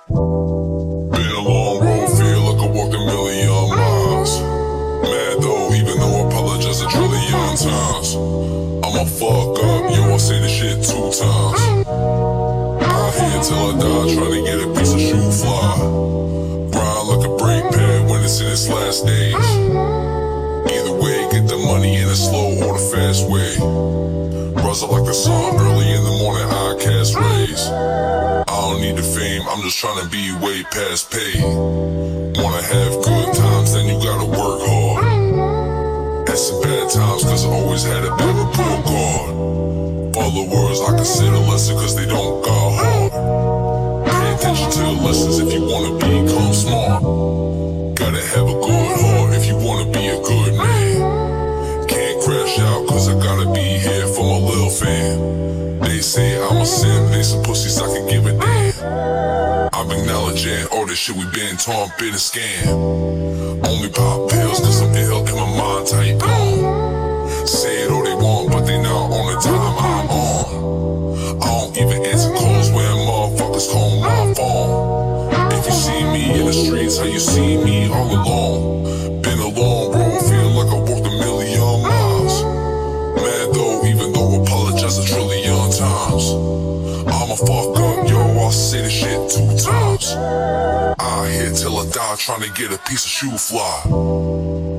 Been a long road, feel like I walked a million miles. Mad though, even though I apologize a trillion times. I'ma fuck up, yo, I say this shit 2 times. Out here till I die, trying to get a piece of shoe fly. Grind like a brake pad when it's in its last stage. Either way, get the money in the slow or the fast way. Rise up like the sun, early in the morning, I cast rays. I don't need the fame, I'm just trying to be way past paid. Wanna have good times, then you gotta work hard. Had some bad times, cause I always had a bad report card. All the words I consider lesson, cause they don't got hard. Pay attention to the lessons if you wanna become smart. Gotta have a good heart if you wanna be a good man. Can't crash out, cause I gotta be here for my little fam. They say I'm a simp, they some pussies I can give a damn. I'm acknowledging all this shit we been taught, been a scam. Only pop pills cause I'm ill and my mind tight gone. Say it all they want, but they not on the time I'm on. I don't even answer calls when motherfuckers call my phone. If you see me in the streets, how you see me all alone. Been a long road, feel like I walked a million miles. Mad though, even though I apologize a trillion times. I'ma fuck up, yo, I'll say this shit 2 times. Out here till I die, trying to get a piece of shoe fly.